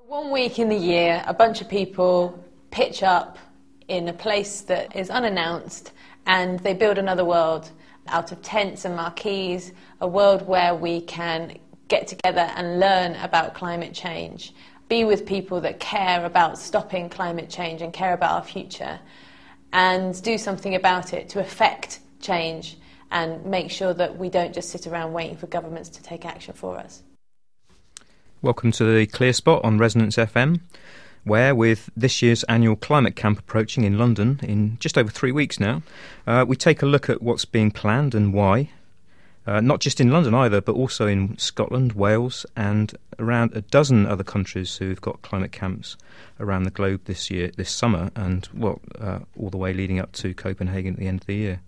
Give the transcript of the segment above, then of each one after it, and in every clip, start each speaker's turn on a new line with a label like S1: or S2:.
S1: 1 week in the year, a bunch of people pitch up in a place that is unannounced and they build another world out of tents and marquees, a world where we can get together and learn about climate change, be with people that care about stopping climate change and care about our future, and do something about it to affect change and make sure that we don't just sit around waiting for governments to take action for us.
S2: Welcome to the Clear Spot on Resonance FM, where with this year's annual climate camp approaching in London in just over 3 weeks now, we take a look at what's being planned and why, not just in London either, but also in Scotland, Wales and around a dozen other countries who've got climate camps around the globe this summer and all the way leading up to Copenhagen at the end of the year.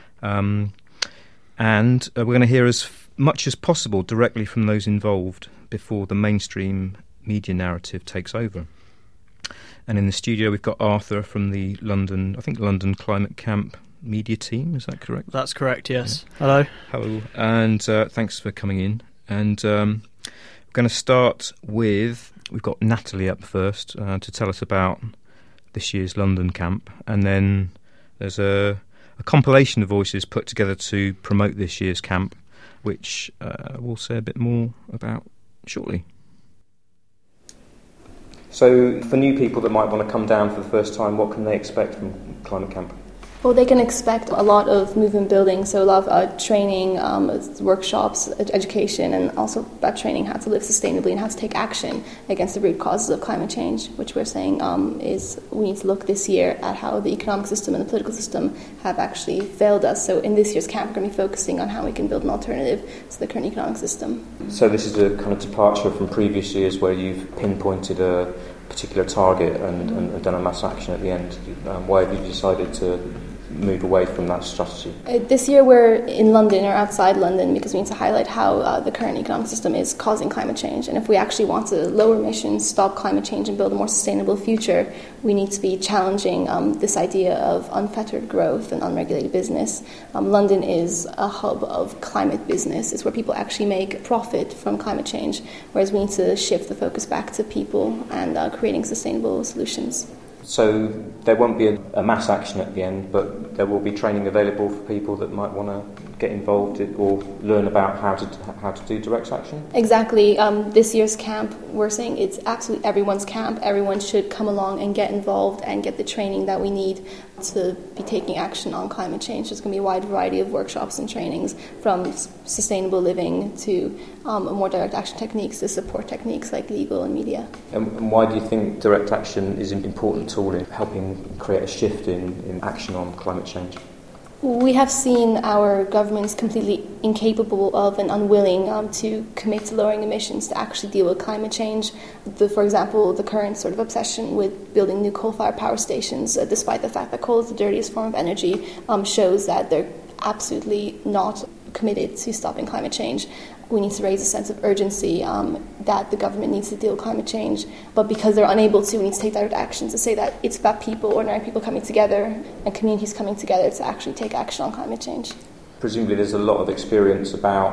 S2: And we're going to hear as much as possible directly from those involved before the mainstream media narrative takes over. And in the studio we've got Arthur from the London Climate Camp media team, is that correct?
S3: That's correct, yes.
S2: Yeah.
S3: Hello.
S2: Hello, and thanks for coming in. And we're going to start with, we've got Natalie up first to tell us about this year's London camp, and then there's a compilation of voices put together to promote this year's camp, which we'll say a bit more about shortly. So for new people that might want to come down for the first time, what can they expect from Climate Camp?
S4: Well, they can expect a lot of movement building, so a lot of training, workshops, education, and also about training how to live sustainably and how to take action against the root causes of climate change, which we're saying is we need to look this year at how the economic system and the political system have actually failed us. So in this year's camp, we're going to be focusing on how we can build an alternative to the current economic system. So
S2: this is a kind of departure from previous years where you've pinpointed a particular target and done a mass action at the end. Why have you decided to move away from that strategy?
S4: This year we're in London or outside London because we need to highlight how the current economic system is causing climate change. And if we actually want to lower emissions, stop climate change and build a more sustainable future, we need to be challenging this idea of unfettered growth and unregulated business. London is a hub of climate business. It's where people actually make profit from climate change, whereas we need to shift the focus back to people and creating sustainable solutions.
S2: So there won't be a mass action at the end, but there will be training available for people that might want to get involved or learn about how to do direct action?
S4: Exactly. This year's camp, we're saying it's absolutely everyone's camp. Everyone should come along and get involved and get the training that we need to be taking action on climate change. There's going to be a wide variety of workshops and trainings, from sustainable living to more direct action techniques to support techniques like legal and media.
S2: And why do you think direct action is an important tool in helping create a shift in action on climate change?
S4: We have seen our governments completely incapable of and unwilling to commit to lowering emissions to actually deal with climate change. For example, the current sort of obsession with building new coal-fired power stations, despite the fact that coal is the dirtiest form of energy, shows that they're absolutely not committed to stopping climate change. We need to raise a sense of urgency that the government needs to deal with climate change, but because they're unable to, we need to take direct action to say that it's about people, ordinary people coming together and communities coming together to actually take action on climate change.
S2: Presumably there's a lot of experience about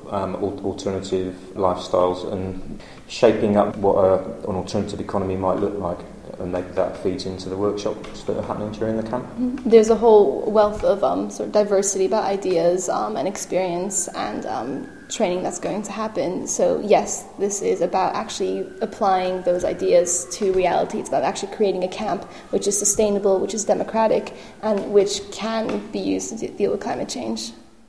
S2: alternative lifestyles and shaping up what an alternative economy might look like, and maybe that feeds into the workshops that are happening during the camp.
S4: There's a whole wealth of sort of diversity about ideas and experience and training that's going to happen. So yes, this is about actually applying those ideas to reality. It's about actually creating a camp which is sustainable, which is democratic, and which can be used to deal with climate change.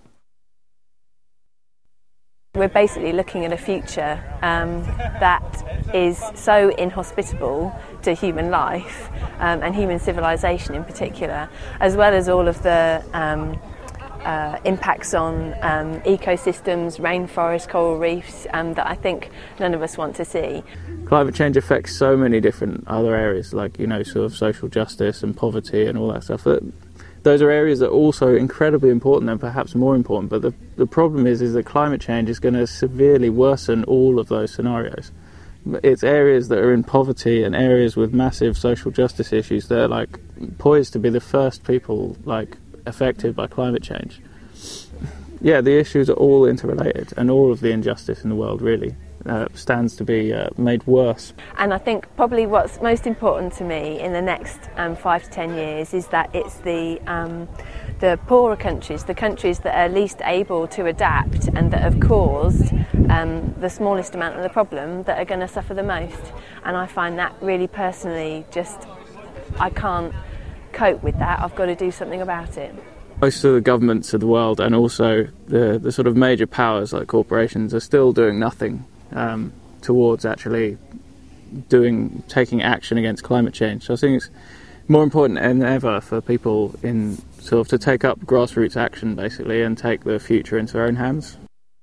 S5: We're basically looking at a future that is so inhospitable to human life and human civilization in particular, as well as all of the impacts on ecosystems, rainforests, coral reefs that I think none of us want to see.
S3: Climate change affects so many different other areas, like, sort of social justice and poverty and all that stuff. Those are areas that are also incredibly important and perhaps more important, but the problem is that climate change is going to severely worsen all of those scenarios. It's areas that are in poverty and areas with massive social justice issues that are poised to be the first people affected by climate change. Yeah, the issues are all interrelated, and all of the injustice in the world, really. stands to be made worse.
S5: And I think probably what's most important to me in the next 5 to 10 years is that it's the poorer countries, the countries that are least able to adapt and that have caused the smallest amount of the problem, that are going to suffer the most. And I find that really personally I can't cope with that. I've got to do something about it.
S3: Most of the governments of the world, and also the sort of major powers like corporations, are still doing nothing towards actually taking action against climate change. So I think it's more important than ever for people in sort of to take up grassroots action basically and take the future into their own hands.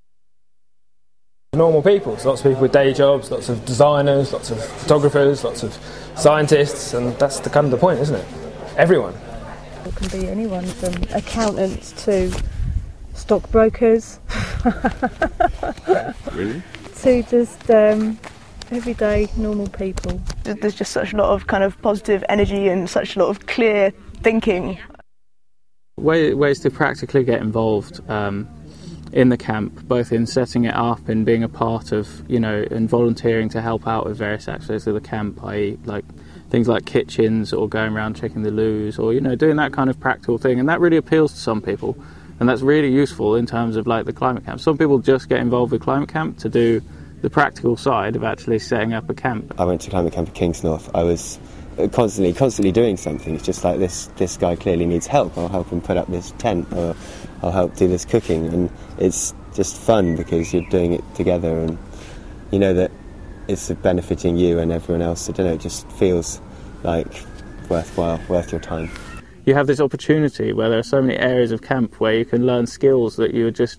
S6: Normal people, so lots of people with day jobs, lots of designers, lots of photographers, lots of scientists, and that's the kind of the point, isn't it? Everyone.
S7: It can be anyone from accountants to stockbrokers.
S3: Really?
S7: To just everyday normal people.
S8: There's just such a lot of kind of positive energy and such a lot of clear thinking.
S3: Ways to practically get involved in the camp, both in setting it up and being a part of, and volunteering to help out with various aspects of the camp, i.e. like things like kitchens or going around checking the loos or, doing that kind of practical thing. And that really appeals to some people. And that's really useful in terms of like the climate camp. Some people just get involved with climate camp to do the practical side of actually setting up a camp.
S9: I went to climate camp at Kingsnorth. I was constantly doing something. It's just like this guy clearly needs help. I'll help him put up this tent, or I'll help do this cooking. And it's just fun because you're doing it together and you know that it's benefiting you and everyone else. I don't know, it just feels like worthwhile, worth your time.
S3: You have this opportunity where there are so many areas of camp where you can learn skills that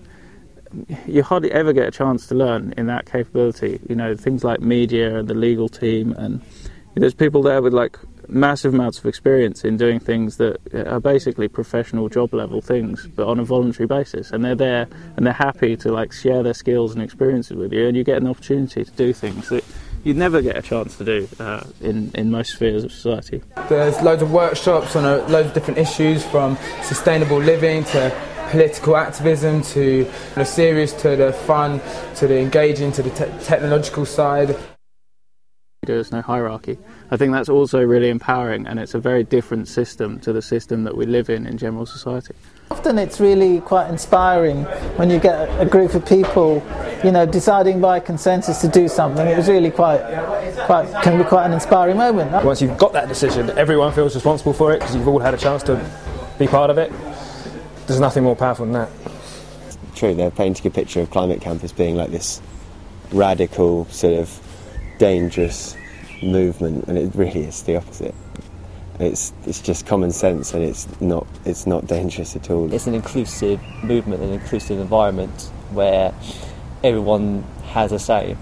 S3: you hardly ever get a chance to learn in that capability. Things like media and the legal team, and there's people there with like massive amounts of experience in doing things that are basically professional job level things, but on a voluntary basis. And they're there and they're happy to like share their skills and experiences with you, and you get an opportunity to do things that you'd never get a chance to do in most spheres of society.
S10: There's loads of workshops on loads of different issues, from sustainable living to political activism to the serious to the fun to the engaging to the technological side.
S3: There's no hierarchy. I think that's also really empowering, and it's a very different system to the system that we live in general society.
S11: Often it's really quite inspiring when you get a group of people, deciding by consensus to do something. It was really can be quite an inspiring moment.
S6: Once you've got that decision, everyone feels responsible for it because you've all had a chance to be part of it. There's nothing more powerful than that.
S9: True, they're painting a picture of climate camp as being like this radical, sort of dangerous movement, and it really is the opposite. It's just common sense, and it's not dangerous at all.
S12: It's an inclusive movement, an inclusive environment where everyone has a say.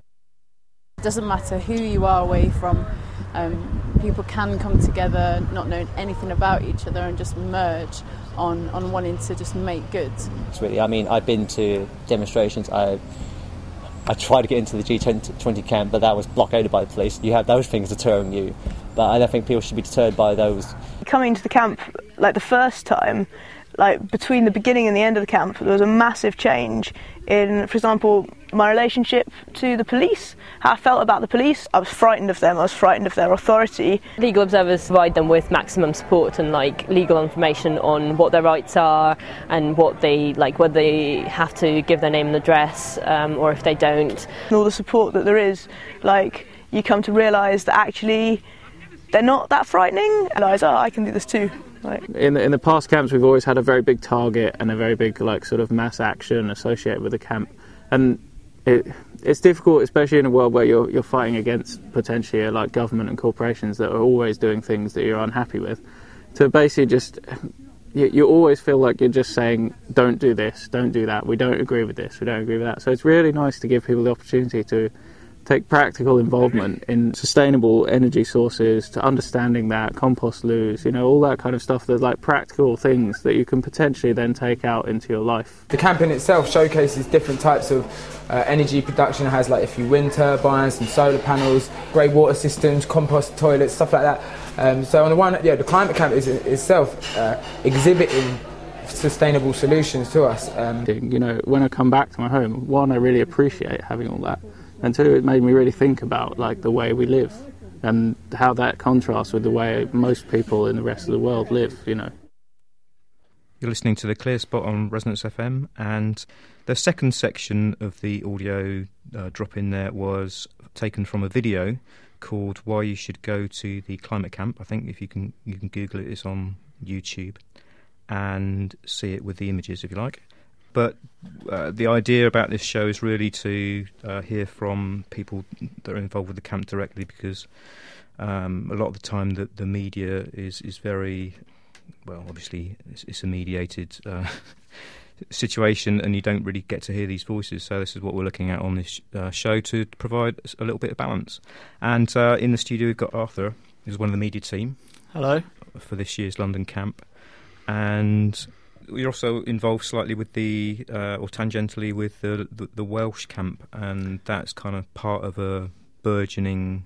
S13: It doesn't matter who you are away from. People can come together not knowing anything about each other and just merge on wanting to just make good.
S12: It's really, I've been to demonstrations. I tried to get into the G20 camp, but that was blockaded by the police. You have those things deterring you, but I don't think people should be deterred by those.
S8: Coming to the camp, like the first time, like between the beginning and the end of the camp, there was a massive change in, for example, my relationship to the police, how I felt about the police. I was frightened of them, I was frightened of their authority.
S14: Legal observers provide them with maximum support and legal information on what their rights are and what they whether they have to give their name and address or if they don't.
S8: And all the support that there is, you come to realise that actually they're not that frightening, and I can do this too.
S3: In the past camps, we've always had a very big target and a very big sort of mass action associated with the camp, and it's difficult, especially in a world where you're fighting against potentially government and corporations that are always doing things that you're unhappy with, to basically just you always feel like you're just saying, don't do this, don't do that, we don't agree with this, we don't agree with that. So it's really nice to give people the opportunity to take practical involvement in sustainable energy sources, to understanding that, compost loos, all that kind of stuff. There's practical things that you can potentially then take out into your life.
S10: The camp in itself showcases different types of energy production. It has a few wind turbines, some solar panels, grey water systems, compost toilets, stuff like that. So on the one, the climate camp is itself exhibiting sustainable solutions to us.
S3: When I come back to my home, one, I really appreciate having all that. And two, it made me really think about like the way we live and how that contrasts with the way most people in the rest of the world live, you know.
S2: You're listening to The Clear Spot on Resonance FM, and the second section of the audio drop in there was taken from a video called Why You Should Go to the Climate Camp. I think if you can Google it, it's on YouTube, and see it with the images if you like. But the idea about this show is really to hear from people that are involved with the camp directly, because a lot of the time the media is very, well, obviously it's a mediated situation, and you don't really get to hear these voices. So this is what we're looking at on this show, to provide a little bit of balance. And in the studio we've got Arthur, who's one of the media team.
S15: Hello. For
S2: this year's London camp. And you're also involved slightly with the, or tangentially with the Welsh camp, and that's kind of part of the burgeoning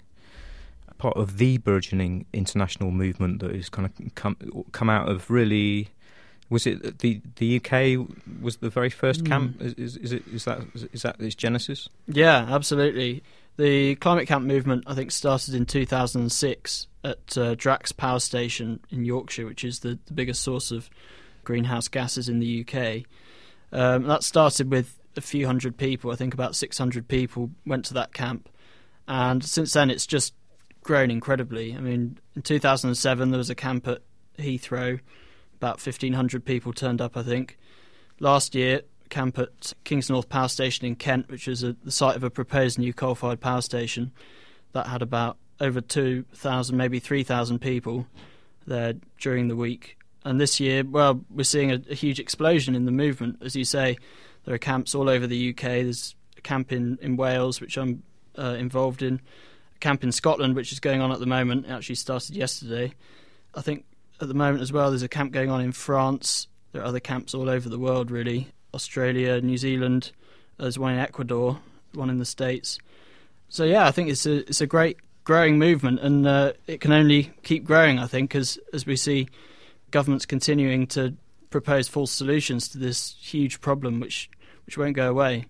S2: international movement that is kind of come out of really. Was it the UK was the very first camp? Is that its genesis?
S15: Yeah, absolutely. The climate camp movement, I think, started in 2006 at Drax Power Station in Yorkshire, which is the biggest source of greenhouse gases in the UK. That started with a few hundred people. I think about 600 people went to that camp, and since then it's just grown incredibly. I mean, in 2007 there was a camp at Heathrow. About 1,500 people turned up, I think. Last year, camp at Kingsnorth Power Station in Kent, which is the site of a proposed new coal-fired power station, that had about over 2,000, maybe 3,000 people there during the week. And this year, well, we're seeing a huge explosion in the movement. As you say, there are camps all over the UK. There's a camp in Wales, which I'm involved in, a camp in Scotland, which is going on at the moment. It actually started yesterday. I think at the moment as well, there's a camp going on in France. There are other camps all over the world, really. Australia, New Zealand, there's one in Ecuador, one in the States. So yeah, I think it's a great growing movement, and it can only keep growing, I think, as we see governments continuing to propose false solutions to this huge problem which won't go away.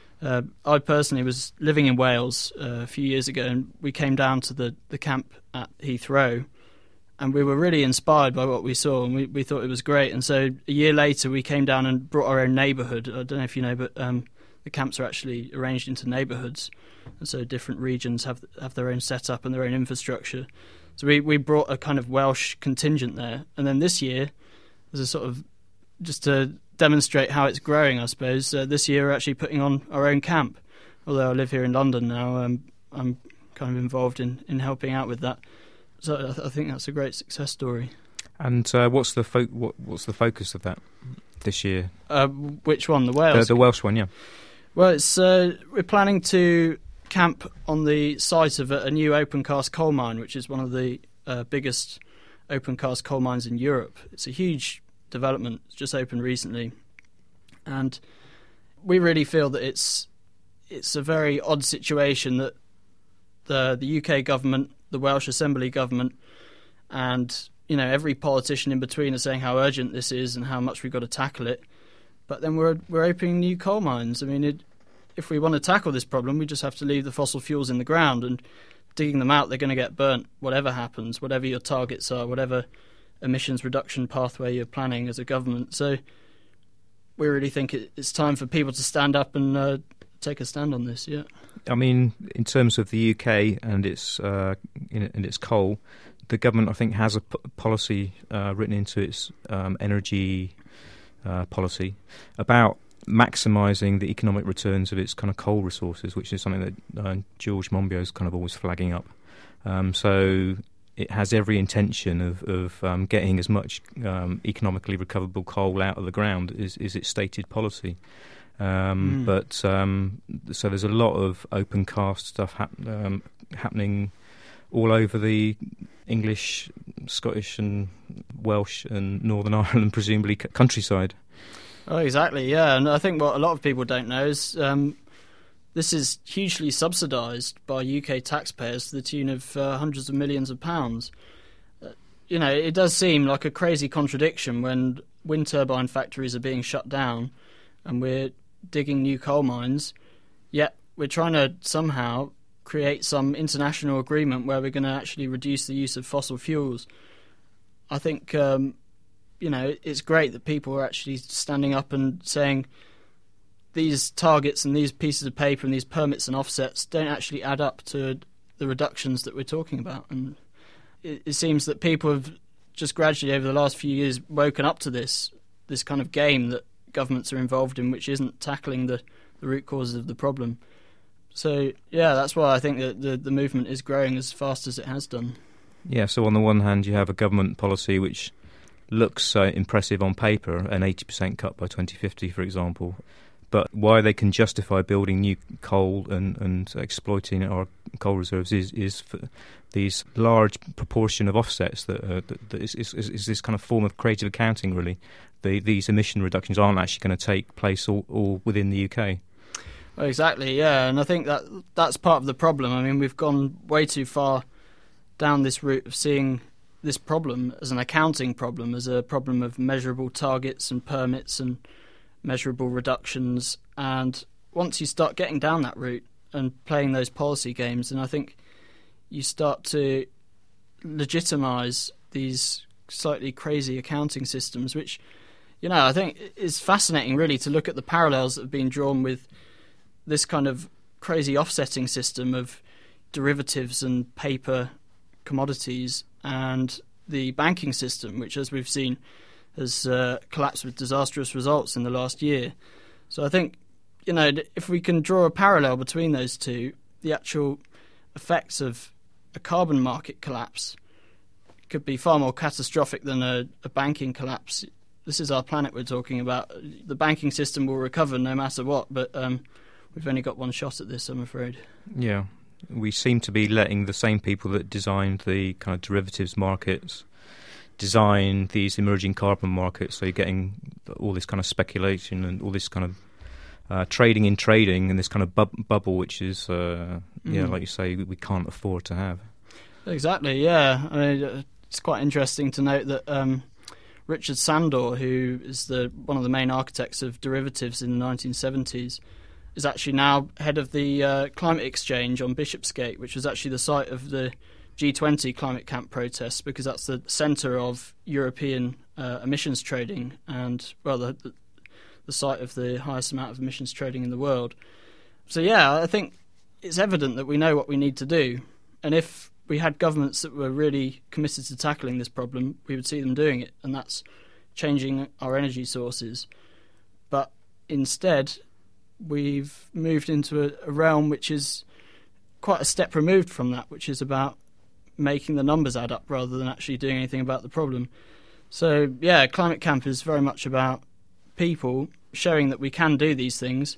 S15: I personally was living in Wales a few years ago, and we came down to the camp at Heathrow, and we were really inspired by what we saw, and we thought it was great. And so a year later we came down and brought our own neighbourhood. I don't know if you know, but the camps are actually arranged into neighbourhoods, and so different regions have their own setup and their own infrastructure. So we brought a kind of Welsh contingent there. And then this year, as a sort of, just to demonstrate how it's growing, I suppose, this year we're actually putting on our own camp. Although I live here in London now, I'm kind of involved in helping out with that. So I think that's a great success story. And
S2: what's the focus of that this year?
S15: Which one? The Wales?
S2: The Welsh one, yeah.
S15: Well, it's we're planning to camp on the site of a new open-cast coal mine, which is one of the biggest open-cast coal mines in Europe. It's a huge development. It's just opened recently. And we really feel that it's a very odd situation that the UK government, the Welsh Assembly government, and every politician in between are saying how urgent this is and how much we've got to tackle it. But then we're opening new coal mines. I mean, if we want to tackle this problem, we just have to leave the fossil fuels in the ground, and digging them out, they're going to get burnt, whatever happens, whatever your targets are, whatever emissions reduction pathway you're planning as a government. So we really think it's time for people to stand up and take a stand on this, yeah.
S2: I mean, in terms of the UK and its coal, the government, I think, has a policy written into its energy policy about maximising the economic returns of its kind of coal resources, which is something that George Monbiot is kind of always flagging up. So it has every intention of getting as much economically recoverable coal out of the ground is its stated policy. But so there's a lot of open cast stuff happening all over the English, Scottish and Welsh and Northern Ireland, presumably countryside.
S15: Oh, exactly, yeah. And I think what a lot of people don't know is this is hugely subsidised by UK taxpayers to the tune of hundreds of millions of pounds. It does seem like a crazy contradiction when wind turbine factories are being shut down and we're digging new coal mines, yet we're trying to somehow create some international agreement where we're going to actually reduce the use of fossil fuels. I think, it's great that people are actually standing up and saying these targets and these pieces of paper and these permits and offsets don't actually add up to the reductions that we're talking about. And it seems that people have just gradually over the last few years woken up to this kind of game that governments are involved in, which isn't tackling the root causes of the problem. So, yeah, that's why I think that the movement is growing as fast as it has done.
S2: Yeah, so on the one hand, you have a government policy which looks impressive on paper, an 80% cut by 2050, for example. But why they can justify building new coal and exploiting our coal reserves is for these large proportion of offsets that is this kind of form of creative accounting, really. These emission reductions aren't actually going to take place all within the UK.
S15: Well, exactly, yeah, and I think that's part of the problem. I mean, we've gone way too far down this route of seeing this problem as an accounting problem, as a problem of measurable targets and permits and measurable reductions. And once you start getting down that route and playing those policy games, then I think you start to legitimise these slightly crazy accounting systems, which, I think is fascinating, really, to look at the parallels that have been drawn with this kind of crazy offsetting system of derivatives and paper commodities and the banking system, which, as we've seen, has collapsed with disastrous results in the last year. So I think, if we can draw a parallel between those two, the actual effects of a carbon market collapse could be far more catastrophic than a banking collapse. This is our planet we're talking about. The banking system will recover no matter what, but we've only got one shot at this, I'm afraid.
S2: Yeah. We seem to be letting the same people that designed the kind of derivatives markets design these emerging carbon markets. So you're getting all this kind of speculation and all this kind of trading and this kind of bubble, which is, like you say, we can't afford to have.
S15: Exactly, yeah. I mean, it's quite interesting to note that Richard Sandor, who is one of the main architects of derivatives in the 1970s, is actually now head of the Climate Exchange on Bishopsgate, which was actually the site of the G20 climate camp protests, because that's the centre of European emissions trading and, well, the site of the highest amount of emissions trading in the world. So, yeah, I think it's evident that we know what we need to do. And if we had governments that were really committed to tackling this problem, we would see them doing it, and that's changing our energy sources. But instead, we've moved into a realm which is quite a step removed from that, which is about making the numbers add up rather than actually doing anything about the problem. So, yeah, Climate Camp is very much about people showing that we can do these things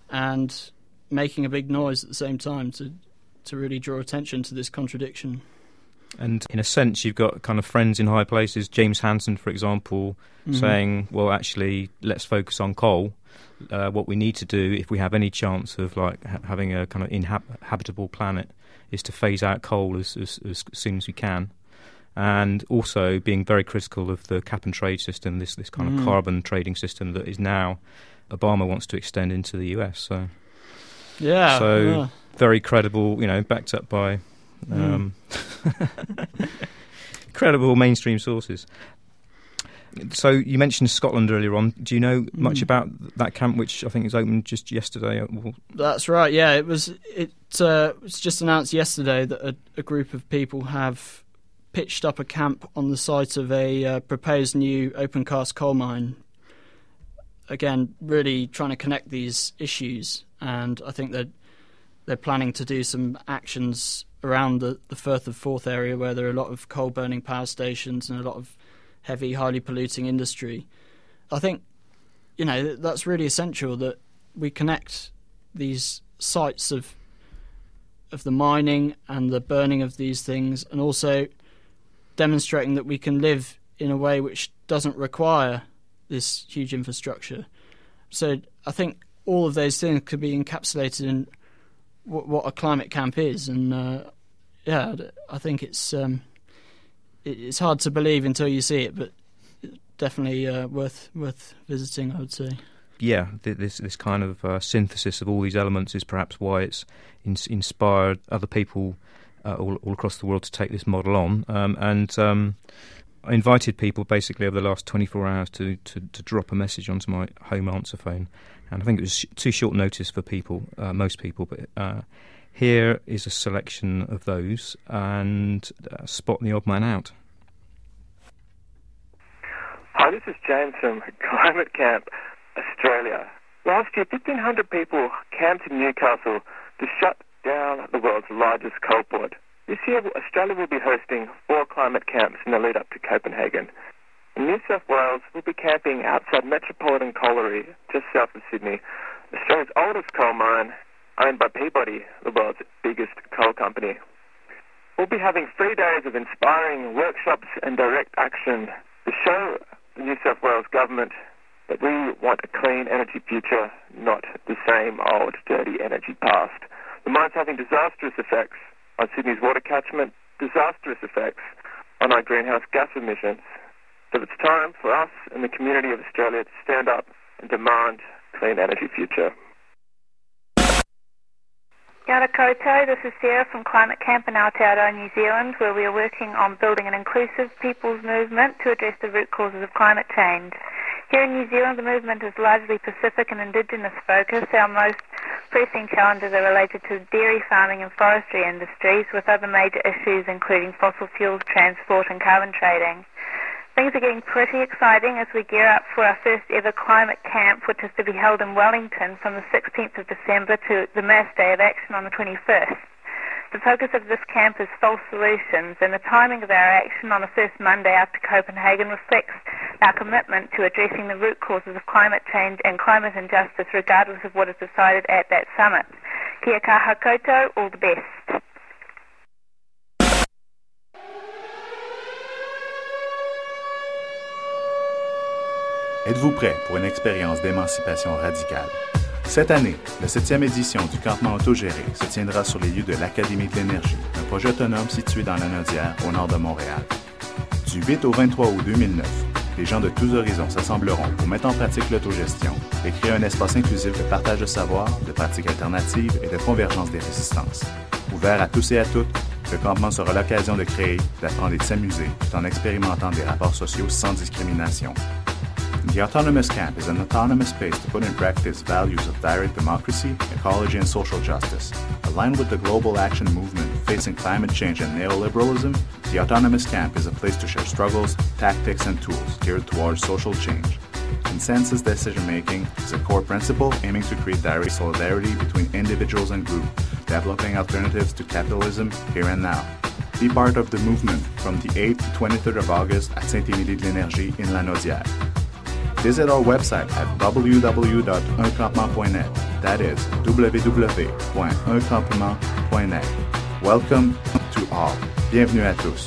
S15: and making a big noise at the same time to really draw attention to this contradiction.
S2: And in a sense, you've got kind of friends in high places, James Hansen, for example, saying, well, actually, let's focus on coal. What we need to do, if we have any chance of having a kind of inhabitable planet, is to phase out coal as soon as we can. And also being very critical of the cap and trade system, this kind of carbon trading system that is now Obama wants to extend into the US. So, very credible, backed up by credible mainstream sources. So you mentioned Scotland earlier on. Do you know much about that camp, which I think is opened just yesterday?
S15: That's right. Yeah, it was just announced yesterday that a group of people have pitched up a camp on the site of a proposed new open cast coal mine. Again, really trying to connect these issues, and I think that they're planning to do some actions around the Firth of Forth area, where there are a lot of coal burning power stations and a lot of heavy, highly polluting industry. I think, that's really essential, that we connect these sites of the mining and the burning of these things, and also demonstrating that we can live in a way which doesn't require this huge infrastructure. So I think all of those things could be encapsulated in what a climate camp is, and I think it's hard to believe until you see it, but definitely worth visiting, I would say.
S2: this kind of synthesis of all these elements is perhaps why it's inspired other people all across the world to take this model on. I invited people basically over the last 24 hours to drop a message onto my home answer phone, and I think it was too short notice for people, most people, but here is a selection of those, and spot the odd man out.
S16: Hi, this is James from Climate Camp Australia. Last year, 1,500 people camped in Newcastle to shut down the world's largest coal port. This year, Australia will be hosting 4 climate camps in the lead up to Copenhagen. In New South Wales, we'll be camping outside Metropolitan Colliery, just south of Sydney, Australia's oldest coal mine, owned by Peabody, the world's biggest coal company. We'll be having 3 days of inspiring workshops and direct action to show the New South Wales government that we want a clean energy future, not the same old dirty energy past. The mine's having disastrous effects on Sydney's water catchment, disastrous effects on our greenhouse gas emissions. So it's time for us and the community of Australia to stand up and demand a clean energy future.
S17: Kia ora koutou, this is Sarah from Climate Camp in Aotearoa, New Zealand, where we are working on building an inclusive people's movement to address the root causes of climate change. Here in New Zealand, the movement is largely Pacific and Indigenous focused. Our most pressing challenges are related to dairy farming and forestry industries, with other major issues including fossil fuels, transport and carbon trading. Things are getting pretty exciting as we gear up for our first ever climate camp, which is to be held in Wellington from the 16th of December to the Mass Day of Action on the 21st. The focus of this camp is false solutions, and the timing of our action on the first Monday after Copenhagen reflects our commitment to addressing the root causes of climate change and climate injustice regardless of what is decided at that summit. Kia kaha koutou, all the best.
S18: Êtes-vous prêt pour une expérience d'émancipation radicale? Cette année, la 7e édition du campement autogéré se tiendra sur les lieux de l'Académie de l'énergie, un projet autonome situé dans la Naudière, au nord de Montréal. Du 8 au 23 août 2009, des gens de tous horizons s'assembleront pour mettre en pratique l'autogestion et créer un espace inclusif de partage de savoir, de pratiques alternatives et de convergence des résistances. Ouvert à tous et à toutes, le campement sera l'occasion de créer, d'apprendre et de s'amuser tout en expérimentant des rapports sociaux sans discrimination. The Autonomous Camp is an autonomous space to put in practice values of direct democracy, ecology, and social justice. Aligned with the global action movement facing climate change and neoliberalism, the Autonomous Camp is a place to share struggles, tactics, and tools geared towards social change. Consensus decision-making is a core principle aiming to create direct solidarity between individuals and groups, developing alternatives to capitalism here and now. Be part of the movement from the 8th to 23rd of August at Saint-Émilie-de-l'Énergie in La Naudière. Visit our website at www.uncampement.net. That is www.uncampement.net. Welcome to all. Bienvenue à tous.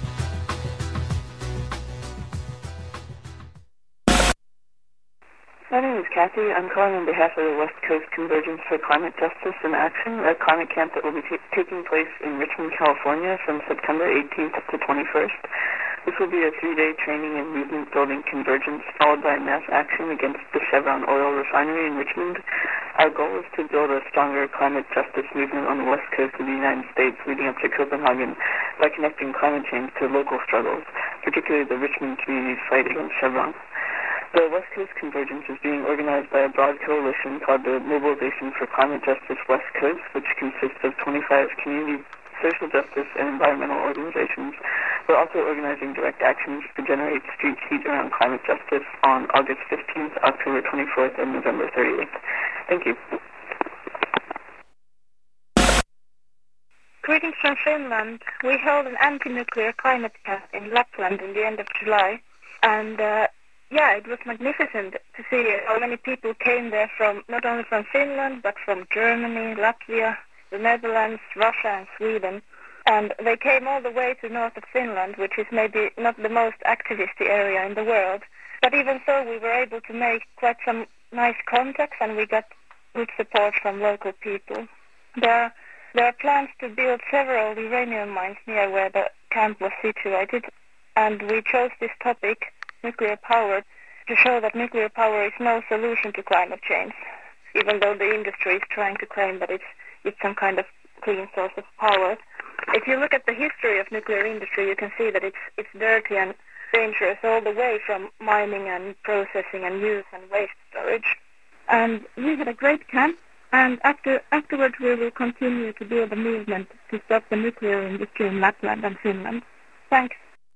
S19: My name is Kathy. I'm calling on behalf of the West Coast Convergence for Climate Justice in Action, a climate camp that will be taking place in Richmond, California from September 18th to 21st. This will be a 3-day training and movement-building convergence followed by mass action against the Chevron oil refinery in Richmond. Our goal is to build a stronger climate justice movement on the west coast of the United States leading up to Copenhagen by connecting climate change to local struggles, particularly the Richmond community's fight against Chevron. The West Coast Convergence is being organized by a broad coalition called the Mobilization for Climate Justice West Coast, which consists of 25 community social justice and environmental organizations. We're also organizing direct actions to generate street heat around climate justice on August 15th, October 24th, and November 30th. Thank you.
S17: Greetings from Finland. We held an anti-nuclear climate camp in Lapland in the end of July, and it was magnificent to see how many people came there from, not only from Finland, but from Germany, Latvia, the Netherlands, Russia and Sweden. And they came all the way to north of Finland, which is maybe not the most activist area in the world. But even so, we were able to make quite some nice contacts, and we got good support from local people. There are plans to build several uranium mines near where the camp was situated, and we chose this topic, nuclear power, to show that nuclear power is no solution to climate change, even though the industry is trying to claim that it's some kind of clean source of power. If you look at the history of nuclear industry, you can see that it's dirty and dangerous all the way from mining and processing and use and waste storage. And we had a great camp, and afterwards we will continue to build a movement to stop the nuclear industry in Lapland and Finland. Thanks.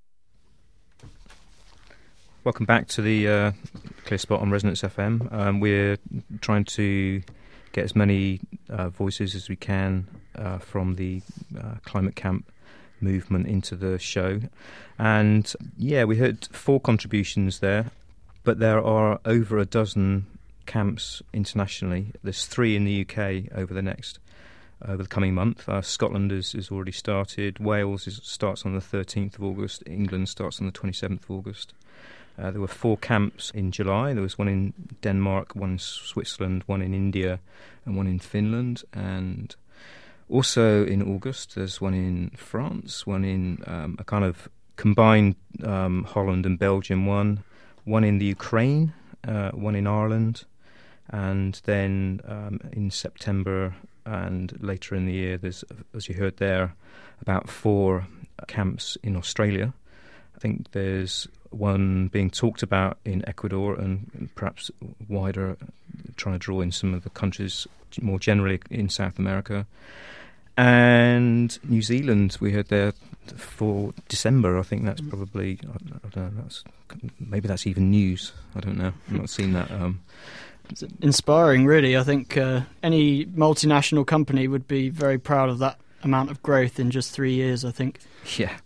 S2: Welcome back to the Clear Spot on Resonance FM. We're trying to get as many voices as we can from the Climate Camp movement into the show. And yeah, we heard 4 contributions there, but there are over a dozen camps internationally. There's 3 in the UK over the coming month. Scotland is already started. Wales starts on the 13th of August. England starts on the 27th of August. There were 4 camps in July. There was one in Denmark, one in Switzerland, one in India, and one in Finland. And also in August, there's one in France, one in a kind of combined Holland and Belgium one in the Ukraine, one in Ireland, and then in September and later in the year, there's, as you heard there, about 4 camps in Australia. I think there's one being talked about in Ecuador and perhaps wider, trying to draw in some of the countries more generally in South America. And New Zealand, we heard there for December. I think that's probably, I don't know, maybe that's even news. I don't know. I've not seen that.
S15: It's inspiring, really. I think any multinational company would be very proud of that amount of growth in just 3 years, I think.
S2: Yeah.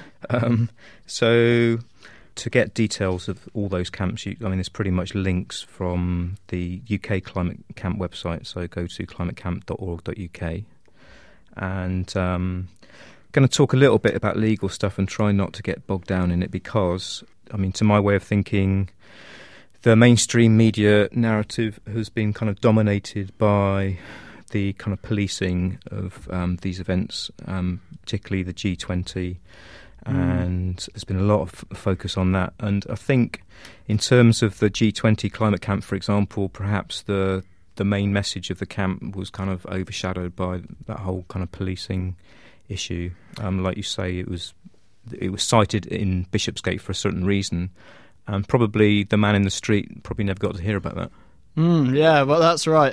S2: So to get details of all those camps, there's pretty much links from the UK Climate Camp website, so go to climatecamp.org.uk. And going to talk a little bit about legal stuff and try not to get bogged down in it because, to my way of thinking, the mainstream media narrative has been kind of dominated by the kind of policing of these events, particularly the G20, and there's been a lot of focus on that. And I think in terms of the G20 Climate Camp, for example, perhaps the main message of the camp was kind of overshadowed by that whole kind of policing issue. Like you say, it was cited in Bishopsgate for a certain reason, and probably the man in the street probably never got to hear about that.
S15: Yeah, well, that's right.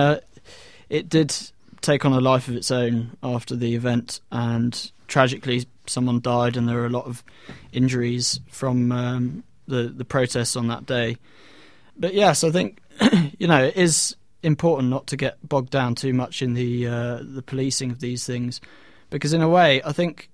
S15: It did take on a life of its own after the event, and tragically someone died and there were a lot of injuries from the protests on that day. But yes, I think it is important not to get bogged down too much in the policing of these things, because in a way I think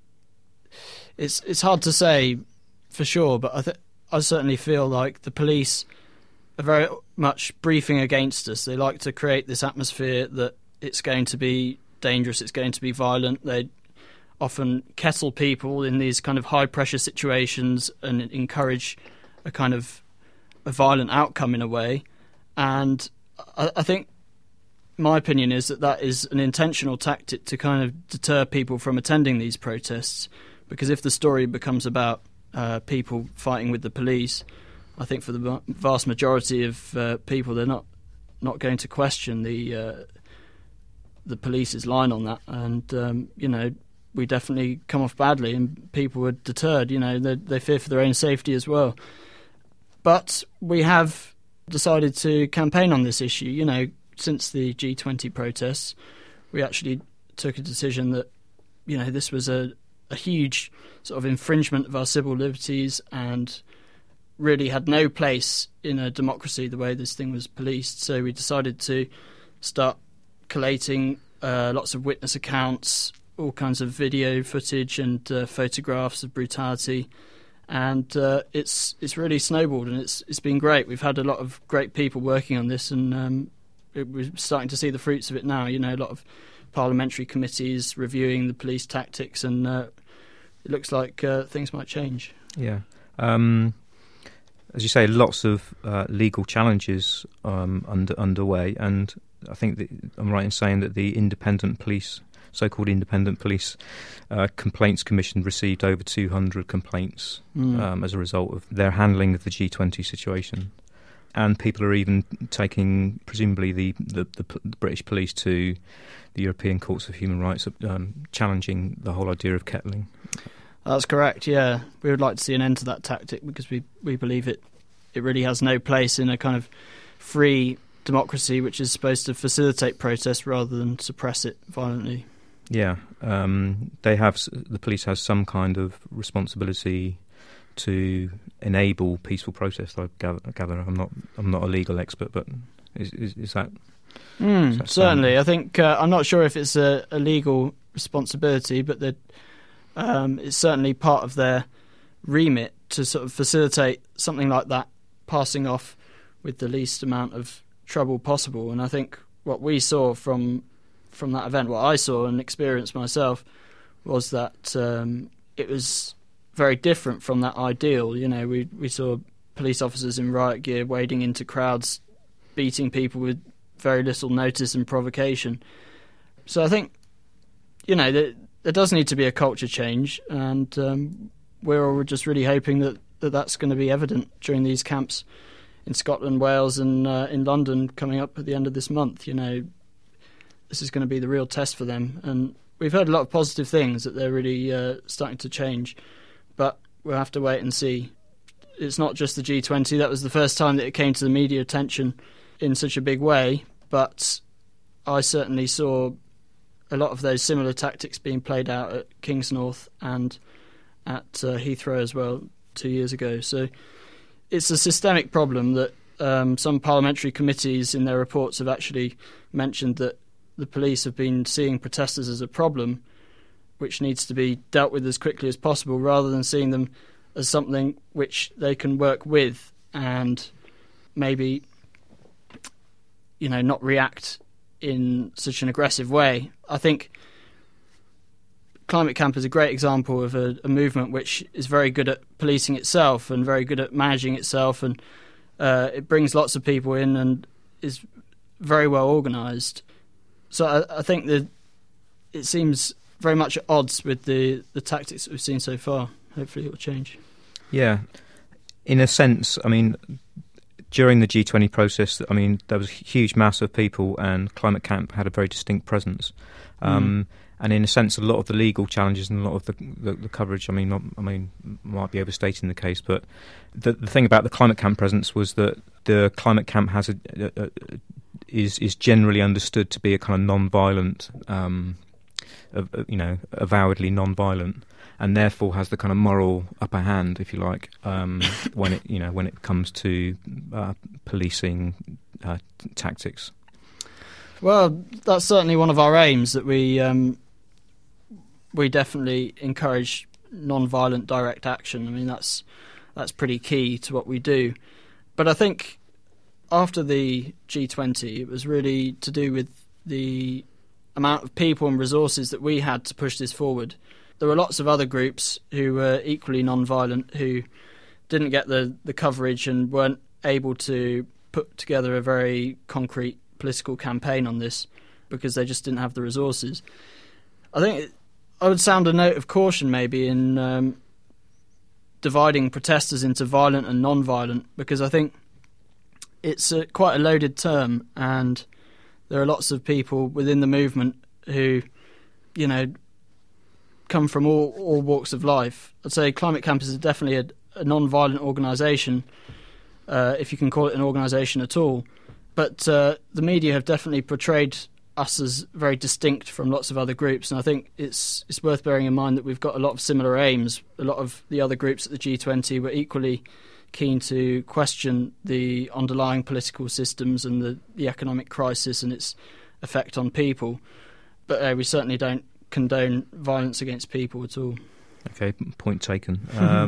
S15: it's hard to say for sure, but I certainly feel like the police are very much briefing against us. They like to create this atmosphere that it's going to be dangerous, it's going to be violent. They often kettle people in these kind of high-pressure situations and encourage a kind of a violent outcome in a way. And I think my opinion is that is an intentional tactic to kind of deter people from attending these protests, because if the story becomes about people fighting with the police, I think for the vast majority of people, they're not going to question the police's line on that, and we definitely come off badly, and people are deterred. They fear for their own safety as well. But we have decided to campaign on this issue. Since the G20 protests, we actually took a decision that this was a huge sort of infringement of our civil liberties and really had no place in a democracy the way this thing was policed. So we decided to start collating lots of witness accounts, all kinds of video footage and photographs of brutality, and it's really snowballed, and it's been great. We've had a lot of great people working on this, and we're starting to see the fruits of it now. A lot of parliamentary committees reviewing the police tactics, and it looks like things might change.
S2: Yeah. As you say, lots of legal challenges underway, and I think that I'm right in saying that the Independent Police so-called Independent Police Complaints Commission received over 200 complaints as a result of their handling of the G20 situation. And people are even taking, presumably, the British police to the European Courts of Human Rights, challenging the whole idea of kettling.
S15: That's correct, yeah. We would like to see an end to that tactic because we believe it really has no place in a kind of free democracy which is supposed to facilitate protest rather than suppress it violently.
S2: Yeah, the police has some kind of responsibility to enable peaceful protest. I gather. I'm not a legal expert, but is that?
S15: Certainly, I think I'm not sure if it's a legal responsibility, but it's certainly part of their remit to sort of facilitate something like that passing off with the least amount of trouble possible. And I think what we saw from that event, what I saw and experienced myself, was that it was very different from that ideal. You know, we saw police officers in riot gear wading into crowds, beating people with very little notice and provocation. So I think, you know, there does need to be a culture change, and we're all just really hoping that's going to be evident during these camps in Scotland, Wales and in London coming up at the end of this month. You know, this is going to be the real test for them. And we've heard a lot of positive things, that they're really starting to change. But we'll have to wait and see. It's not just the G20. That was the first time that it came to the media attention in such a big way. But I certainly saw a lot of those similar tactics being played out at Kingsnorth and at Heathrow as well 2 years ago. So it's a systemic problem that some parliamentary committees in their reports have actually mentioned, that the police have been seeing protesters as a problem which needs to be dealt with as quickly as possible, rather than seeing them as something which they can work with and maybe, you know, not react in such an aggressive way. I think Climate Camp is a great example of a movement which is very good at policing itself and very good at managing itself, and it brings lots of people in and is very well organised. So I think that it seems very much at odds with the tactics that we've seen so far. Hopefully it will change.
S2: Yeah. In a sense, I mean, during the G20 process, I mean, there was a huge mass of people, and Climate Camp had a very distinct presence. And in a sense, a lot of the legal challenges and a lot of the coverage, I mean, might be overstating the case, but the thing about the Climate Camp presence was that the Climate Camp has is generally understood to be a kind of non-violent, avowedly non-violent, and therefore has the kind of moral upper hand, if you like, when it comes to policing tactics.
S15: Well, that's certainly one of our aims, that we definitely encourage non-violent direct action. I mean, that's pretty key to what we do. But I think after the G20, it was really to do with the amount of people and resources that we had to push this forward. There were lots of other groups who were equally non-violent, who didn't get the coverage and weren't able to put together a very concrete political campaign on this because they just didn't have the resources. I think I would sound a note of caution maybe in dividing protesters into violent and non-violent, because I think it's quite a loaded term, and there are lots of people within the movement who, you know, come from all walks of life. I'd say Climate Camp is definitely a non-violent organisation, if you can call it an organisation at all. But the media have definitely portrayed us as very distinct from lots of other groups, and I think it's worth bearing in mind that we've got a lot of similar aims. A lot of the other groups at the G20 were equally keen to question the underlying political systems and the economic crisis and its effect on people. But we certainly don't condone violence against people at all.
S2: Okay, point taken.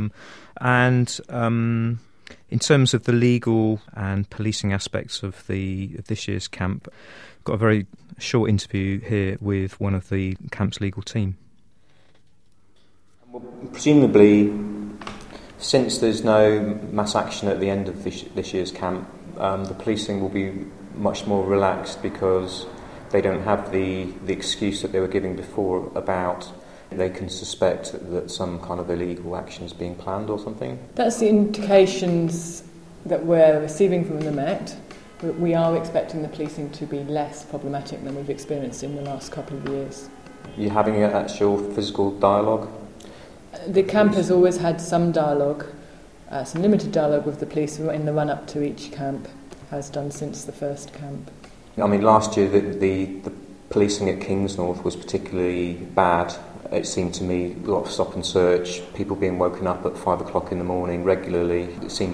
S2: In terms of the legal and policing aspects of this year's camp, I've got a very short interview here with one of the camp's legal team.
S20: Well, presumably, since there's no mass action at the end of this year's camp, the policing will be much more relaxed, because they don't have the excuse that they were giving before about they can suspect that some kind of illegal action is being planned or something?
S21: That's the indications that we're receiving from the Met. We are expecting the policing to be less problematic than we've experienced in the last couple of years.
S20: You're having an actual physical dialogue?
S21: The camp has always had some dialogue, some limited dialogue with the police in the run-up to each camp, has done since the first camp.
S20: I mean, last year the policing at Kingsnorth was particularly bad. It seemed to me a lot of stop and search, people being woken up at 5 o'clock in the morning regularly. It seemed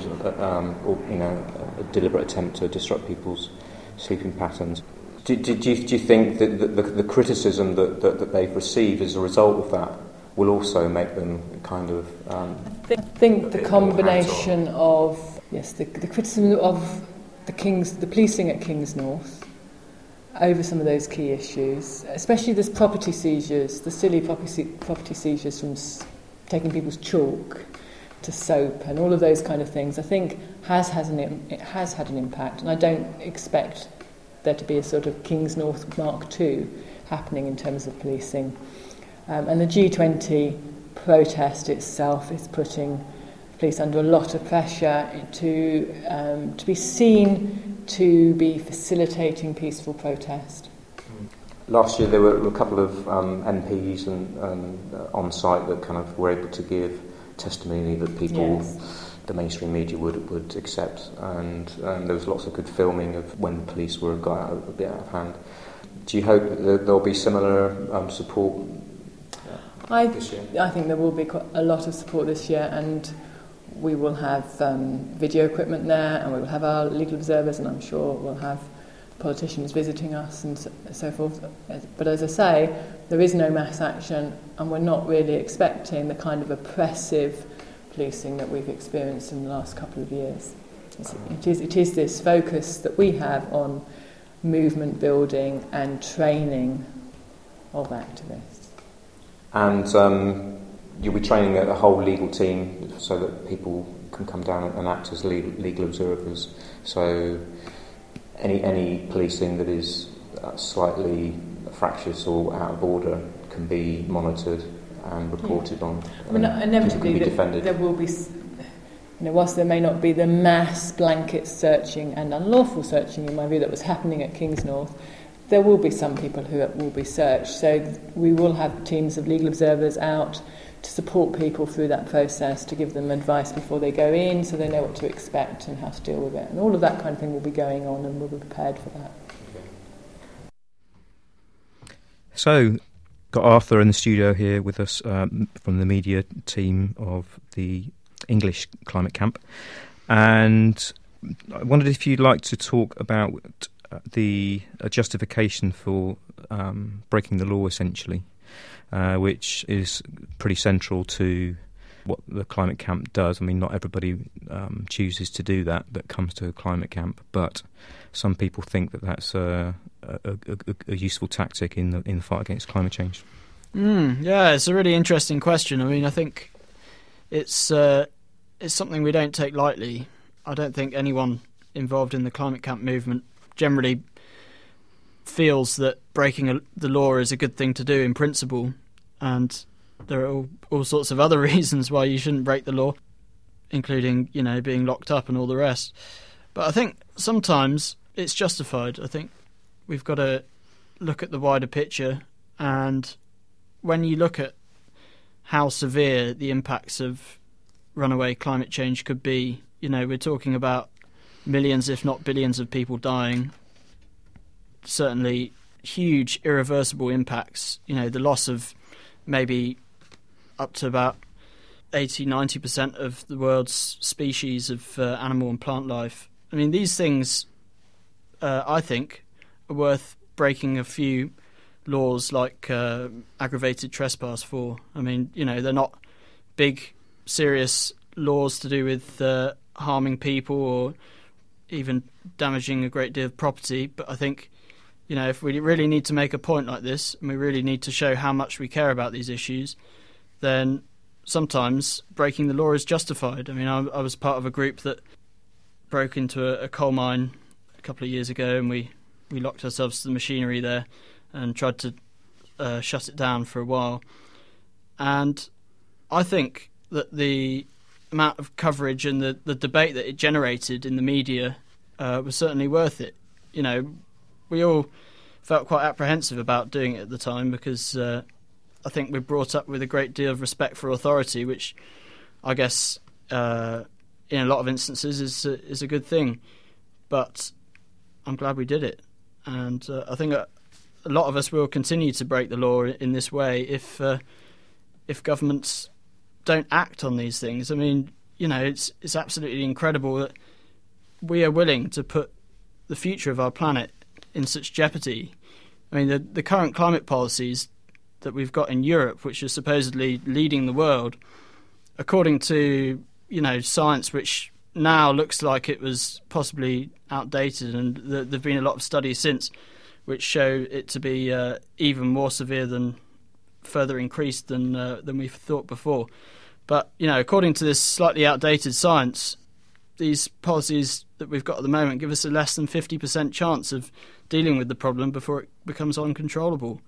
S20: a deliberate attempt to disrupt people's sleeping patterns. Do you think that the criticism that they've received as a result of that will also make them kind of...
S21: I think the combination of, the criticism of the policing at Kingsnorth over some of those key issues, especially this property seizures, the silly property seizures from taking people's chalk to soap and all of those kind of things, I think has had an impact, and I don't expect there to be a sort of Kingsnorth Mark II happening in terms of policing. And the G20 protest itself is putting police under a lot of pressure to be seen to be facilitating peaceful protest.
S20: Last year there were a couple of MPs and on site that kind of were able to give testimony that people, the mainstream media would accept, and there was lots of good filming of when the police got a bit out of hand. Do you hope that there'll be similar support this year? I
S21: think there will be a lot of support this year, and we will have video equipment there, and we will have our legal observers, and I'm sure we'll have politicians visiting us and so forth. But as I say, there is no mass action, and we're not really expecting the kind of oppressive policing that we've experienced in the last couple of years. It is this focus that we have on movement building and training of activists.
S20: And you'll be training a whole legal team so that people can come down and act as legal observers. So any policing that is slightly fractious or out of order can be monitored and reported on.
S21: Inevitably, there will be, whilst there may not be the mass blanket searching and unlawful searching, in my view, that was happening at Kingsnorth, there will be some people who will be searched. So we will have teams of legal observers out to support people through that process, to give them advice before they go in so they know what to expect and how to deal with it. And all of that kind of thing will be going on, and we'll be prepared for that.
S2: So, got Arthur in the studio here with us from the media team of the English Climate Camp. And I wondered if you'd like to talk about the justification for breaking the law, essentially, which is pretty central to what the Climate Camp does. I mean, not everybody chooses to do that comes to a Climate Camp, but some people think that that's a useful tactic in the fight against climate change.
S15: Yeah, it's a really interesting question. I mean, I think it's something we don't take lightly. I don't think anyone involved in the Climate Camp movement generally feels that breaking the law is a good thing to do in principle, and there are all sorts of other reasons why you shouldn't break the law, including, being locked up and all the rest. But I think sometimes it's justified. I think we've got to look at the wider picture, and when you look at how severe the impacts of runaway climate change could be, we're talking about millions, if not billions, of people dying. Certainly huge irreversible impacts, the loss of maybe up to about 80-90% of the world's species of animal and plant life. I mean, these things, I think, are worth breaking a few laws like aggravated trespass for. I mean, they're not big, serious laws to do with harming people or even damaging a great deal of property, but I think, if we really need to make a point like this, and we really need to show how much we care about these issues, then sometimes breaking the law is justified. I mean, I was part of a group that broke into a coal mine a couple of years ago, and we we locked ourselves to the machinery there and tried to shut it down for a while. And I think that the amount of coverage and the debate that it generated in the media was certainly worth it. You know, we all felt quite apprehensive about doing it at the time because I think we're brought up with a great deal of respect for authority, which I guess in a lot of instances is a good thing. But I'm glad we did it. And I think a lot of us will continue to break the law in this way if governments don't act on these things. I mean, you know, it's absolutely incredible that we are willing to put the future of our planet in such jeopardy. I mean, the current climate policies that we've got in Europe, which are supposedly leading the world, according to, you know, science which now looks like it was possibly outdated, and there've been a lot of studies since which show it to be even more severe than further increased than we thought before. But, you know, according to this slightly outdated science, these policies that we've got at the moment give us a less than 50% chance of dealing with the problem before it becomes uncontrollable.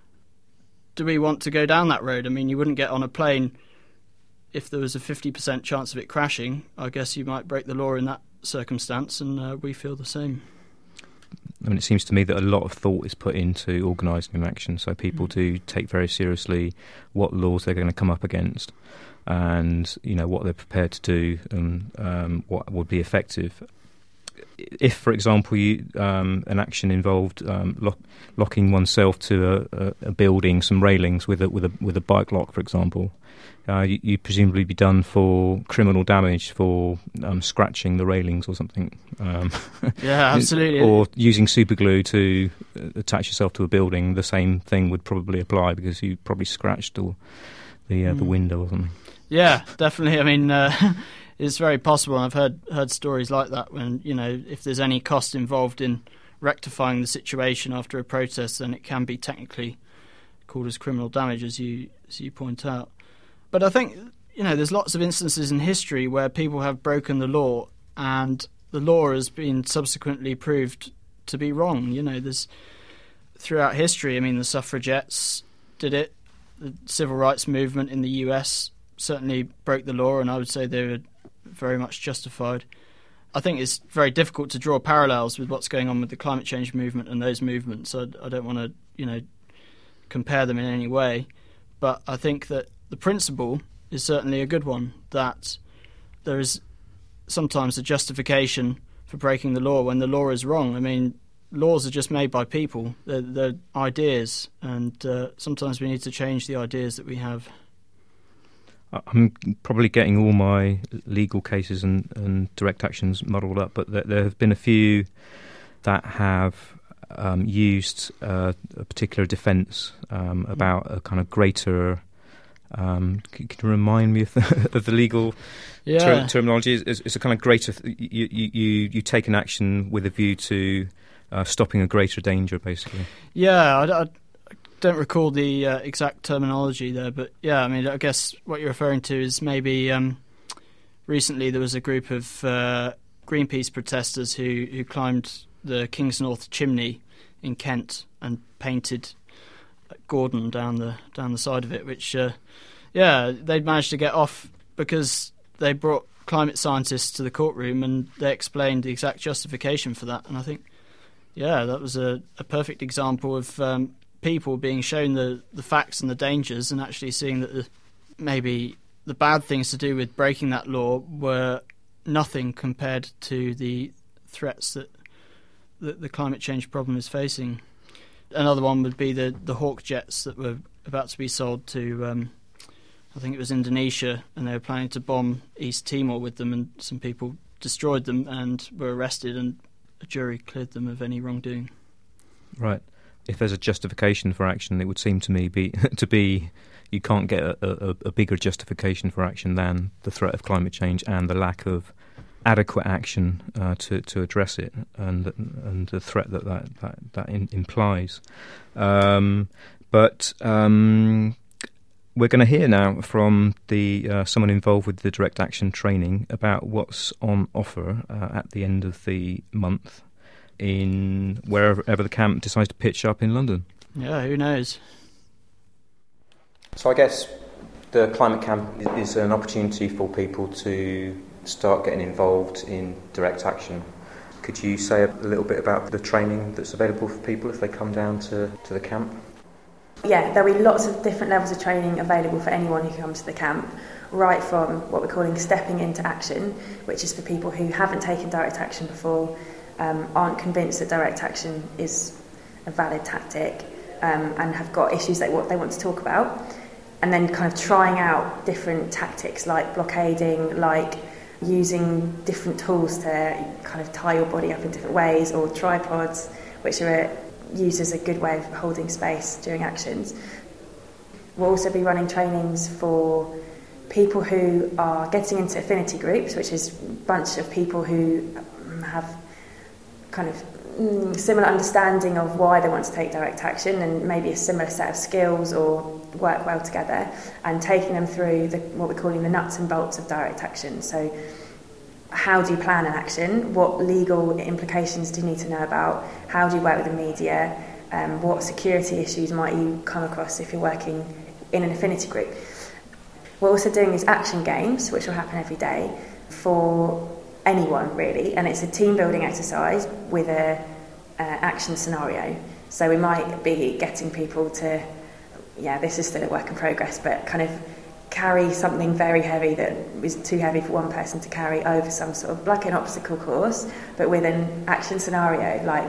S15: Do we want to go down that road? I mean, you wouldn't get on a plane if there was a 50% chance of it crashing. I guess you might break the law in that circumstance, and we feel the same.
S2: I mean, it seems to me that a lot of thought is put into organising an action, so people do take very seriously what laws they're going to come up against, and, you know, what they're prepared to do, and what would be effective. If, for example, an action involved locking oneself to a building, some railings with a bike lock, for example, you presumably be done for criminal damage for scratching the railings or something.
S15: Yeah, absolutely.
S2: Or using superglue to attach yourself to a building, the same thing would probably apply because you probably scratched the window or something.
S15: Yeah, definitely. I mean, it's very possible, and I've heard stories like that when, you know, if there's any cost involved in rectifying the situation after a protest, then it can be technically called as criminal damage, as you point out. But I think, you know, there's lots of instances in history where people have broken the law and the law has been subsequently proved to be wrong. You know, there's throughout history, I mean, the suffragettes did it, the civil rights movement in the US certainly broke the law, and I would say they were very much justified. I think it's very difficult to draw parallels with what's going on with the climate change movement and those movements. I don't want to, you know, compare them in any way, but I think that the principle is certainly a good one, that there is sometimes a justification for breaking the law when the law is wrong. I mean, laws are just made by people. They're ideas, and sometimes we need to change the ideas that we have.
S2: I'm probably getting all my legal cases and direct actions muddled up, but there have been a few that have used a particular defence about a kind of greater... can you remind me of the legal terminology? It's a kind of greater... You take an action with a view to stopping a greater danger, basically.
S15: Yeah, I don't recall the exact terminology there, but yeah, I mean, I guess what you're referring to is maybe recently there was a group of Greenpeace protesters who climbed the Kingsnorth chimney in Kent and painted Gordon down the side of it, which they'd managed to get off because they brought climate scientists to the courtroom and they explained the exact justification for that. And I think that was a perfect example of people being shown the facts and the dangers, and actually seeing that maybe the bad things to do with breaking that law were nothing compared to the threats that the climate change problem is facing. Another one would be the Hawk jets that were about to be sold to, I think it was Indonesia, and they were planning to bomb East Timor with them, and some people destroyed them and were arrested, and a jury cleared them of any wrongdoing.
S2: Right. If there's a justification for action, it would seem to me be you can't get a bigger justification for action than the threat of climate change and the lack of adequate action to address it, and the threat that implies. But we're going to hear now from someone involved with the direct action training about what's on offer at the end of the month. in wherever the camp decides to pitch up in London.
S15: Yeah, who knows?
S20: So I guess the climate camp is an opportunity for people to start getting involved in direct action. Could you say a little bit about the training that's available for people if they come down to the camp?
S1: Yeah, there'll be lots of different levels of training available for anyone who comes to the camp, right from what we're calling stepping into action, which is for people who haven't taken direct action before, aren't convinced that direct action is a valid tactic, and have got issues what they want to talk about, and then kind of trying out different tactics like blockading, like using different tools to kind of tie your body up in different ways, or tripods, which are used as a good way of holding space during actions. We'll also be running trainings for people who are getting into affinity groups, which is a bunch of people who have kind of similar understanding of why they want to take direct action and maybe a similar set of skills or work well together, and taking them through what we're calling the nuts and bolts of direct action. So how do you plan an action? What legal implications do you need to know about? How do you work with the media? What security issues might you come across if you're working in an affinity group? What we're also doing is action games, which will happen every day for anyone really, and it's a team building exercise with a action scenario. So we might be getting people to, this is still a work in progress, but kind of carry something very heavy that is too heavy for one person to carry over some sort of like an obstacle course, but with an action scenario. Like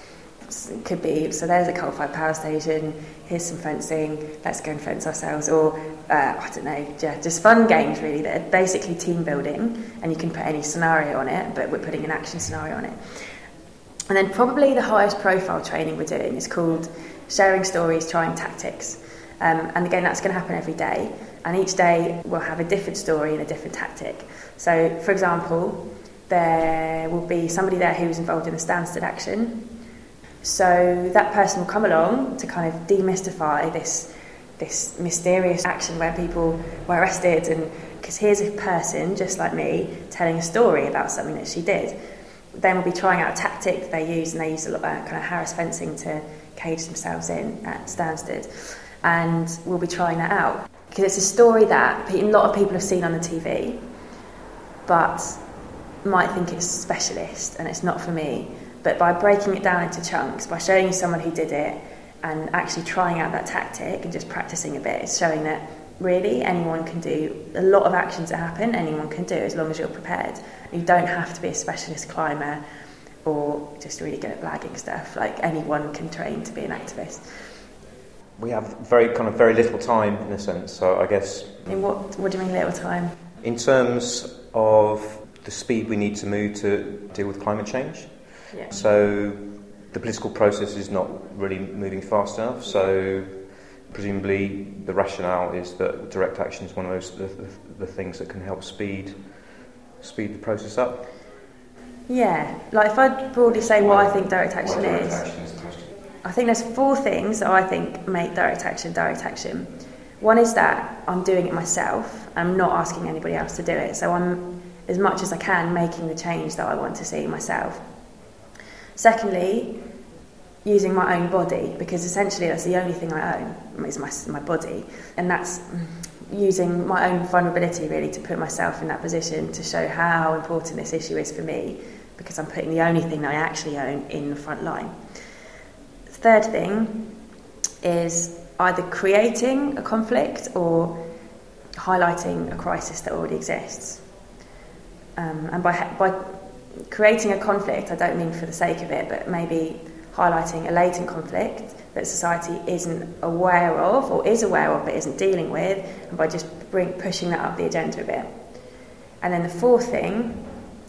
S1: it could be, so there's a coal-fired power station, here's some fencing, let's go and fence ourselves, or I don't know, just fun games really that are basically team building, and you can put any scenario on it, but we're putting an action scenario on it. And then probably the highest profile training we're doing is called Sharing Stories, Trying Tactics. And again, that's going to happen every day. And each day we'll have a different story and a different tactic. So, for example, there will be somebody there who's involved in a Stansted action. So that person will come along to kind of demystify this mysterious action where people were arrested, and because here's a person just like me telling a story about something that she did. Then we'll be trying out a tactic that they use, and they use a lot of kind of Harris fencing to cage themselves in at Stansted. And we'll be trying that out because it's a story that a lot of people have seen on the TV, but might think it's specialist and it's not for me. But by breaking it down into chunks, by showing you someone who did it and actually trying out that tactic and just practicing a bit, it's showing that really anyone can do a lot of actions that happen. Anyone can do as long as you're prepared. You don't have to be a specialist climber or just really good at blagging stuff. Like anyone can train to be an activist.
S20: We have very little time in a sense, so I guess...
S1: What do you mean little time?
S20: In terms of the speed we need to move to deal with climate change.
S1: Yeah.
S20: So the political process is not really moving fast enough, so presumably the rationale is that direct action is one of those the things that can help speed the process up.
S1: Yeah, like if I broadly say what I think direct action is, I think there's 4 things that I think make direct action. One is that I'm doing it myself. I'm not asking anybody else to do it. So I'm, as much as I can, making the change that I want to see myself. Secondly, using my own body, because essentially that's the only thing I own, is my body. And that's using my own vulnerability really to put myself in that position to show how important this issue is for me, because I'm putting the only thing that I actually own in the front line. Third thing is either creating a conflict or highlighting a crisis that already exists. And by creating a conflict, I don't mean for the sake of it, but maybe highlighting a latent conflict that society isn't aware of, or is aware of but isn't dealing with, and by just pushing that up the agenda a bit. And then the fourth thing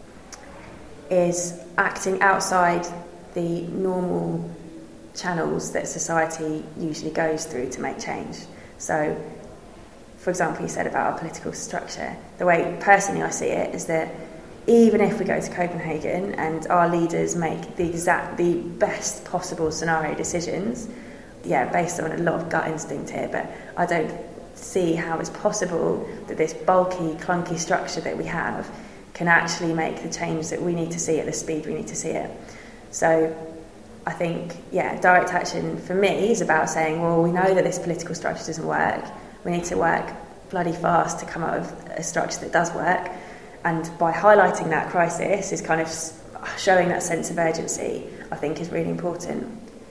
S1: is acting outside the normal channels that society usually goes through to make change. So, for example, you said about our political structure. The way personally I see it is that even if we go to Copenhagen and our leaders make the best possible scenario decisions, based on a lot of gut instinct here, but I don't see how it's possible that this bulky, clunky structure that we have can actually make the change that we need to see at the speed we need to see it. So I think, direct action for me is about saying, well, we know that this political structure doesn't work. We need to work bloody fast to come out of a structure that does work. And by highlighting that crisis is kind of showing that sense of urgency, I think is really important.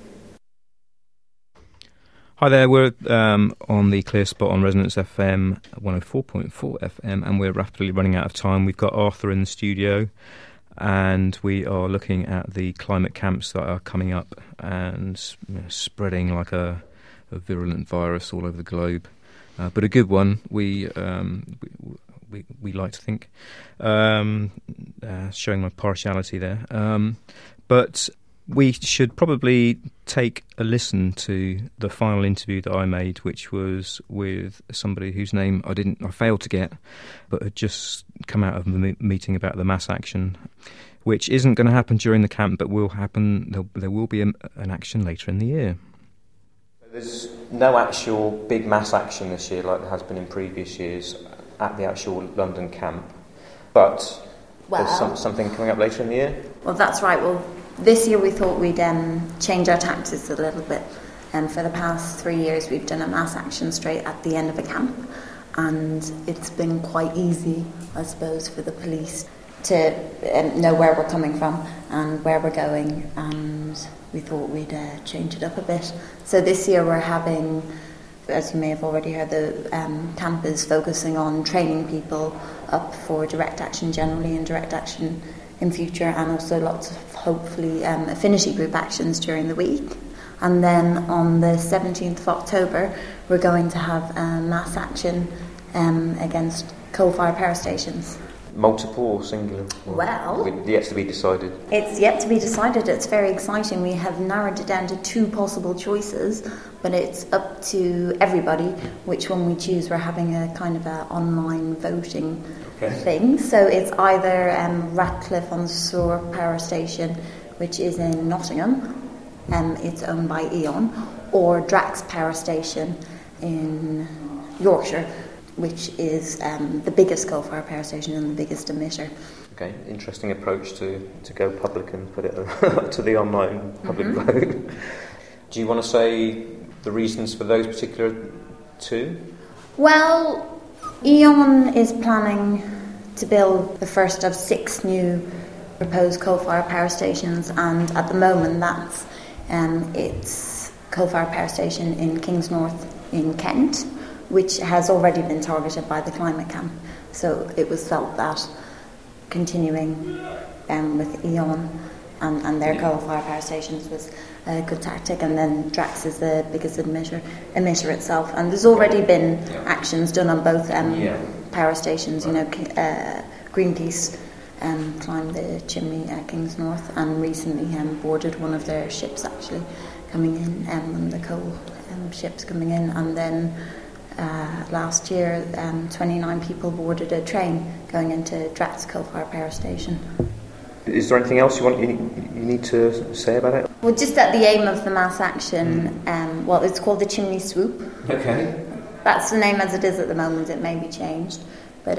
S2: Hi there, we're on the Clear Spot on Resonance FM 104.4 FM, and we're rapidly running out of time. We've got Arthur in the studio, and we are looking at the climate camps that are coming up and spreading like a virulent virus all over the globe. But a good one, we like to think. Showing my partiality there. But we should probably take a listen to the final interview that I made, which was with somebody whose name I failed to get, but had just come out of a meeting about the mass action, which isn't going to happen during the camp, but will happen. There will be an action later in the year.
S20: There's no actual big mass action this year like there has been in previous years at the actual London camp, but there's something coming up later in the year?
S4: Well, that's right. Well, this year we thought we'd change our tactics a little bit, and for the past 3 years we've done a mass action straight at the end of a camp, and it's been quite easy, I suppose, for the police to know where we're coming from and where we're going, and we thought we'd change it up a bit. So this year we're having, as you may have already heard, the camp is focusing on training people up for direct action generally and direct action in future, and also lots of hopefully affinity group actions during the week. And then on the 17th of October we're going to have a mass action against coal-fired power stations.
S20: Multiple or singular?
S4: Well,
S20: yet to be decided.
S4: It's yet to be decided. It's very exciting. We have narrowed it down to 2 possible choices, but it's up to everybody which one we choose. We're having a kind of an online voting thing. So it's either Ratcliffe-on-Soar Power Station, which is in Nottingham, it's owned by E.ON, or Drax Power Station in Yorkshire, which is the biggest coal-fired power station and the biggest emitter.
S20: Okay, interesting approach to go public and put it up to the online public vote. Do you want to say the reasons for those particular 2?
S4: Well, E.ON is planning to build the first of 6 new proposed coal-fired power stations, and at the moment that's it's coal-fired power station in Kingsnorth in Kent, which has already been targeted by the climate camp. So it was felt that continuing with E.ON and their coal-fired power stations was a good tactic, and then Drax is the biggest emitter itself. And there's already been actions done on both power stations. Greenpeace climbed the chimney at Kingsnorth and recently boarded one of their ships actually coming in, one of the coal ships coming in, and then last year 29 people boarded a train going into Drax coal-fired power station.
S20: Is there anything else you need to say about it?
S4: Well, just that the aim of the mass action, it's called the Chimney Swoop.
S20: Okay.
S4: That's the name as it is at the moment. It may be changed, but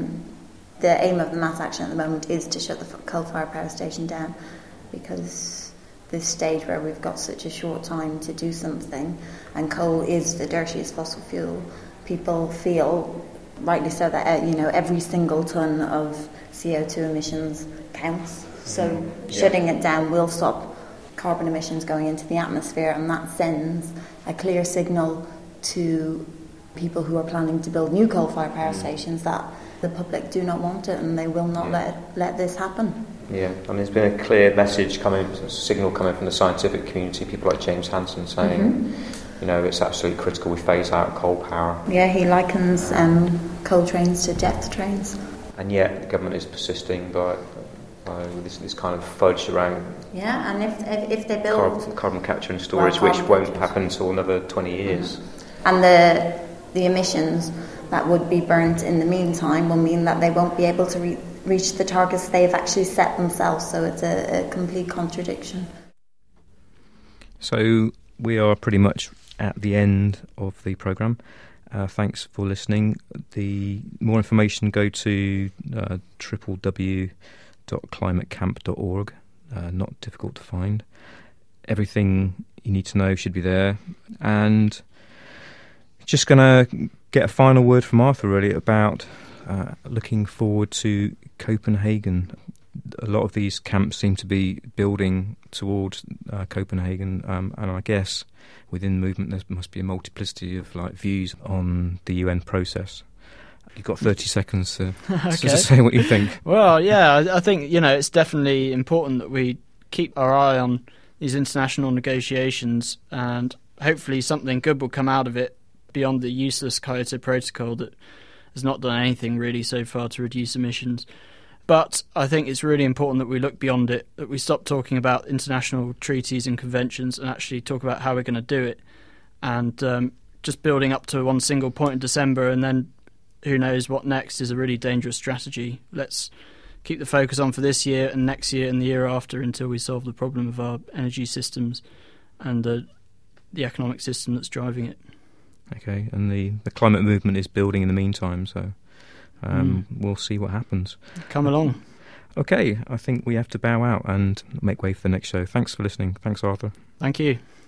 S4: the aim of the mass action at the moment is to shut the coal-fired power station down, because this stage where we've got such a short time to do something, and coal is the dirtiest fossil fuel, people feel, rightly so, that every single tonne of CO2 emissions counts. So shutting it down will stop carbon emissions going into the atmosphere, and that sends a clear signal to people who are planning to build new coal-fired power stations that the public do not want it, and they will not let this happen.
S20: Yeah, I mean, there's been a clear message a signal coming from the scientific community, people like James Hansen saying, it's absolutely critical we phase out coal power.
S4: Yeah, he likens coal trains to jet trains.
S20: And yet the government is persisting by this kind of fudge around.
S4: Yeah, and if they build
S20: carbon capture and storage, which won't happen until another 20 years.
S4: And the emissions that would be burnt in the meantime will mean that they won't be able to reach the targets they've actually set themselves, so it's a complete contradiction.
S2: So we are pretty much at the end of the programme. Thanks for listening. The more information, go to www.climatecamp.org. not difficult to find. Everything you need to know should be there. And just going to get a final word from Arthur, really, about looking forward to Copenhagen. A lot of these camps seem to be building towards Copenhagen, and I guess within the movement there must be a multiplicity of views on the UN process. You've got 30 seconds to say what you think.
S15: Well, yeah, I think it's definitely important that we keep our eye on these international negotiations, and hopefully something good will come out of it beyond the useless Kyoto Protocol that has not done anything really so far to reduce emissions. But I think it's really important that we look beyond it, that we stop talking about international treaties and conventions and actually talk about how we're going to do it. And just building up to one single point in December and then who knows what next is a really dangerous strategy. Let's keep the focus on for this year and next year and the year after until we solve the problem of our energy systems and the economic system that's driving it.
S2: Okay, and the climate movement is building in the meantime, so we'll see what happens.
S15: Come along.
S2: Okay, I think we have to bow out and make way for the next show. Thanks for listening. Thanks, Arthur.
S15: Thank you.